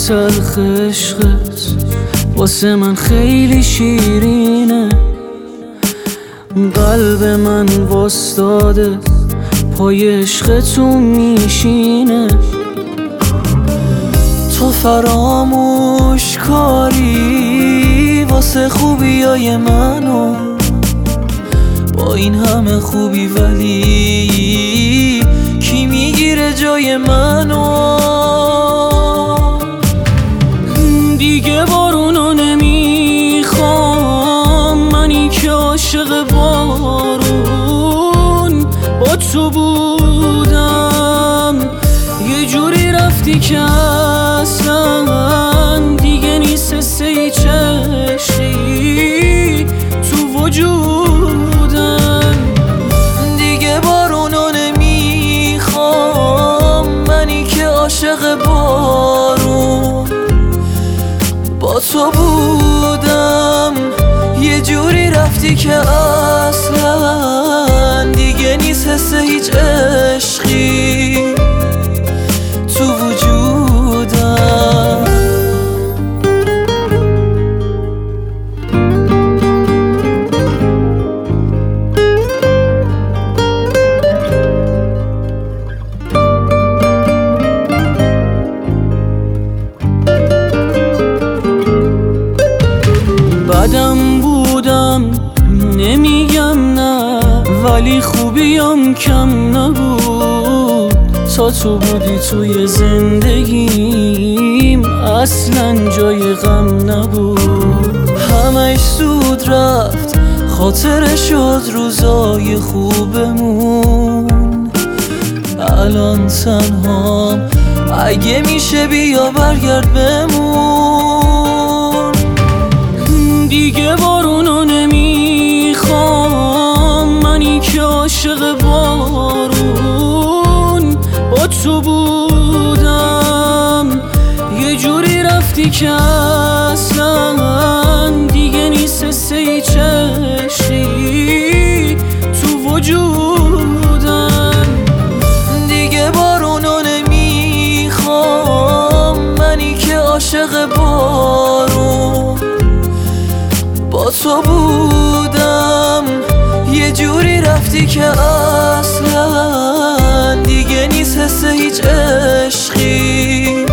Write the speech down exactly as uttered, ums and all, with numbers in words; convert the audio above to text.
تلخ عشقت واسه من خیلی شیرینه، قلب من واسطاده پای عشقتون میشینه. تو فراموش کاری واسه خوبیای منو، با این همه خوبی ولی کی میگیره جای منو؟ دیگه بارونو نمیخوام، منی که عاشق بارون با تو بودم، یه جوری رفتی که اصلا دیگه نیست حسه هیچ عشقی تو وجودم. دیگه بارونو نمیخوام، منی که عاشق بارون با تو بودم، یه جوری رفتی که اصلا دیگه نیست حسه هیچ عشقی تو وجودم. بدم بودم نمیگم نه، ولی خوبیم کم نبود. تا تو بودی توی زندگیم اصلا جای غم نبود. همش زود رفت، خاطره شد روزای خوبمون. الان تنهام، اگه میشه بیا برگرد بمون. دیگه بارونو نمیخوام، منی که عاشق بارون با تو بودم، یه جوری رفتی که اصلا دیگه نیست حسه هیچ عشقی تو وجودم. دیگه بارونو نمیخوام، منی که عاشق بارون با تو بودم، یه جوری رفتی که اصلا دیگه نیست حسه هیچ عشقی